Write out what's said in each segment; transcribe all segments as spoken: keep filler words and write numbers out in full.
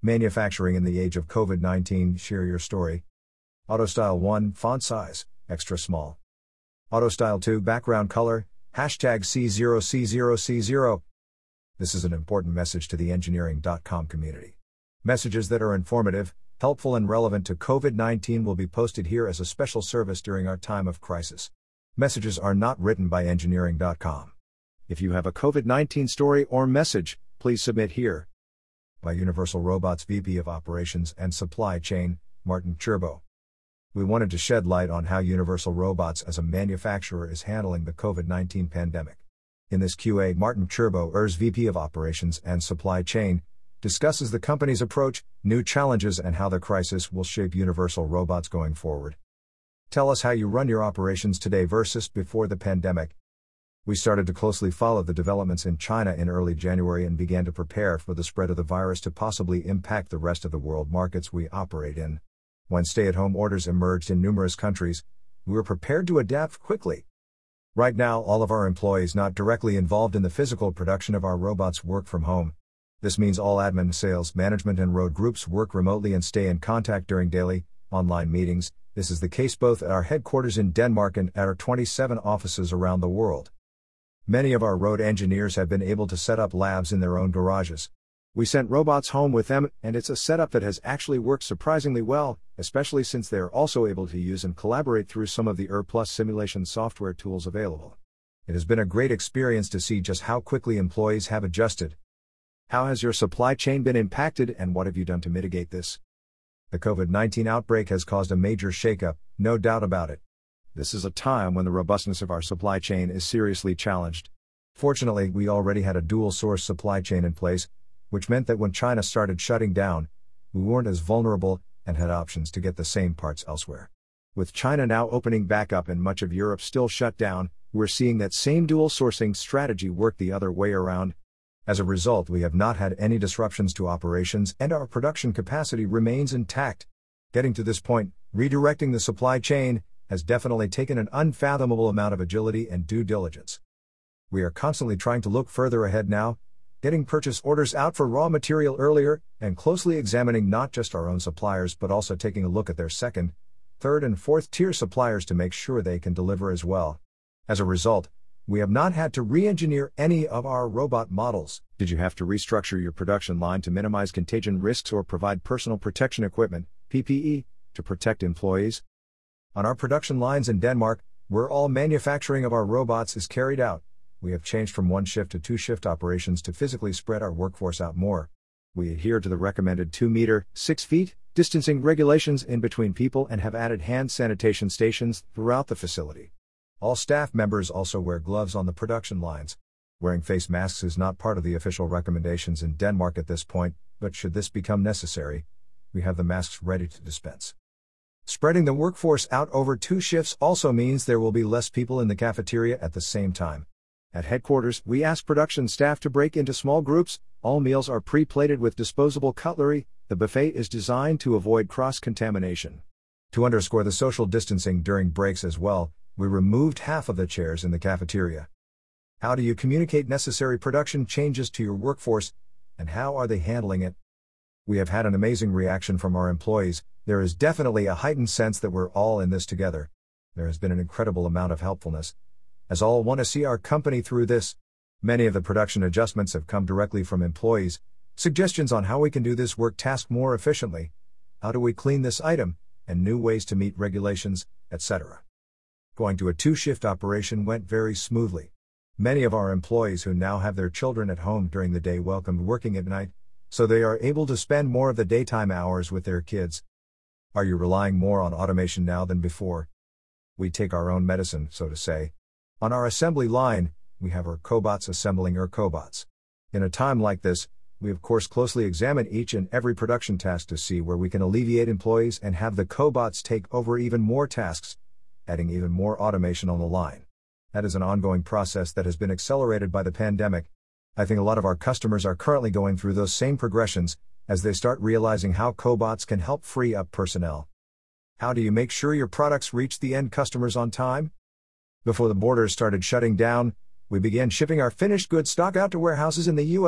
Manufacturing in the age of COVID nineteen, share your story. AutoStyle one, font size, extra small. AutoStyle two, background color, hashtag C zero C zero C zero. This is an important message to the engineering dot com community. Messages that are informative, helpful and relevant to COVID nineteen will be posted here as a special service during our time of crisis. Messages are not written by engineering dot com. If you have a COVID nineteen story or message, please submit here. By Universal Robots V P of Operations and Supply Chain, Martin Cherbo. We wanted to shed light on how Universal Robots as a manufacturer is handling the COVID nineteen pandemic. In this Q A, Martin Cherbo, U R S V P of Operations and Supply Chain, discusses the company's approach, new challenges and how the crisis will shape Universal Robots going forward. Tell us how you run your operations today versus before the pandemic. We started to closely follow the developments in China in early January and began to prepare for the spread of the virus to possibly impact the rest of the world markets we operate in. When stay-at-home orders emerged in numerous countries, we were prepared to adapt quickly. Right now, all of our employees not directly involved in the physical production of our robots work from home. This means all admin, sales, management and road groups work remotely and stay in contact during daily, online meetings. This is the case both at our headquarters in Denmark and at our twenty-seven offices around the world. Many of our road engineers have been able to set up labs in their own garages. We sent robots home with them, and it's a setup that has actually worked surprisingly well, especially since they are also able to use and collaborate through some of the U R Plus simulation software tools available. It has been a great experience to see just how quickly employees have adjusted. How has your supply chain been impacted and what have you done to mitigate this? The COVID nineteen outbreak has caused a major shakeup, no doubt about it. This is a time when the robustness of our supply chain is seriously challenged. Fortunately, we already had a dual-source supply chain in place, which meant that when China started shutting down, we weren't as vulnerable and had options to get the same parts elsewhere. With China now opening back up and much of Europe still shut down, we're seeing that same dual-sourcing strategy work the other way around. As a result, we have not had any disruptions to operations and our production capacity remains intact. Getting to this point, redirecting the supply chain, has definitely taken an unfathomable amount of agility and due diligence. We are constantly trying to look further ahead now, getting purchase orders out for raw material earlier, and closely examining not just our own suppliers but also taking a look at their second, third and fourth tier suppliers to make sure they can deliver as well. As a result, we have not had to re-engineer any of our robot models. Did you have to restructure your production line to minimize contagion risks or provide personal protection equipment, P P E, to protect employees? On our production lines in Denmark, where all manufacturing of our robots is carried out, we have changed from one shift to two shift operations to physically spread our workforce out more. We adhere to the recommended two meter, six feet, distancing regulations in between people and have added hand sanitation stations throughout the facility. All staff members also wear gloves on the production lines. Wearing face masks is not part of the official recommendations in Denmark at this point, but should this become necessary, we have the masks ready to dispense. Spreading the workforce out over two shifts also means there will be less people in the cafeteria at the same time. At headquarters, we ask production staff to break into small groups. All meals are pre-plated with disposable cutlery. The buffet is designed to avoid cross-contamination. To underscore the social distancing during breaks as well, we removed half of the chairs in the cafeteria. How do you communicate necessary production changes to your workforce, and how are they handling it? We have had an amazing reaction from our employees. There is definitely a heightened sense that we're all in this together. There has been an incredible amount of helpfulness, as all want to see our company through this. Many of the production adjustments have come directly from employees, suggestions on how we can do this work task more efficiently, how do we clean this item, and new ways to meet regulations, et cetera. Going to a two-shift operation went very smoothly. Many of our employees who now have their children at home during the day welcomed working at night, so they are able to spend more of the daytime hours with their kids. Are you relying more on automation now than before? We take our own medicine, so to say. On our assembly line, we have our cobots assembling our cobots. In a time like this, we of course closely examine each and every production task to see where we can alleviate employees and have the cobots take over even more tasks, adding even more automation on the line. That is an ongoing process that has been accelerated by the pandemic. I think a lot of our customers are currently going through those same progressions, as they start realizing how cobots can help free up personnel. How do you make sure your products reach the end customers on time? Before the borders started shutting down, we began shipping our finished goods stock out to warehouses in the U S,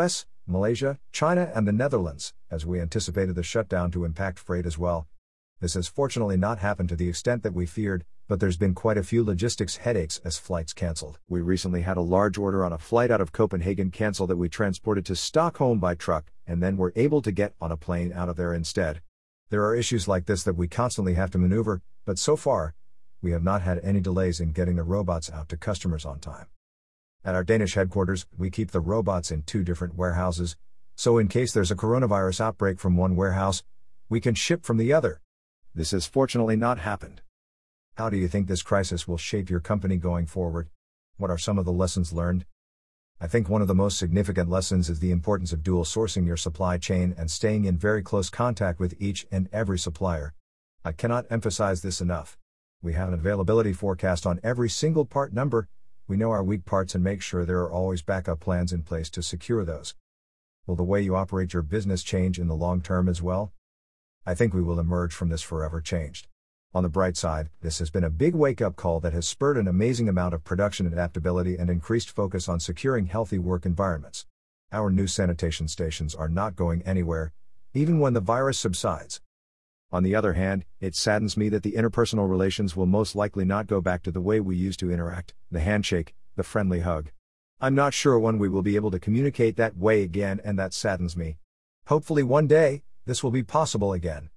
Malaysia, China, and the Netherlands, as we anticipated the shutdown to impact freight as well. This has fortunately not happened to the extent that we feared, but there's been quite a few logistics headaches as flights cancelled. We recently had a large order on a flight out of Copenhagen cancel that we transported to Stockholm by truck, and then were able to get on a plane out of there instead. There are issues like this that we constantly have to maneuver, but so far, we have not had any delays in getting the robots out to customers on time. At our Danish headquarters, we keep the robots in two different warehouses, so in case there's a coronavirus outbreak from one warehouse, we can ship from the other. This has fortunately not happened. How do you think this crisis will shape your company going forward? What are some of the lessons learned? I think one of the most significant lessons is the importance of dual sourcing your supply chain and staying in very close contact with each and every supplier. I cannot emphasize this enough. We have an availability forecast on every single part number, we know our weak parts and make sure there are always backup plans in place to secure those. Will the way you operate your business change in the long term as well? I think we will emerge from this forever changed. On the bright side, this has been a big wake-up call that has spurred an amazing amount of production adaptability and increased focus on securing healthy work environments. Our new sanitation stations are not going anywhere, even when the virus subsides. On the other hand, it saddens me that the interpersonal relations will most likely not go back to the way we used to interact, the handshake, the friendly hug. I'm not sure when we will be able to communicate that way again, and that saddens me. Hopefully one day, this will be possible again.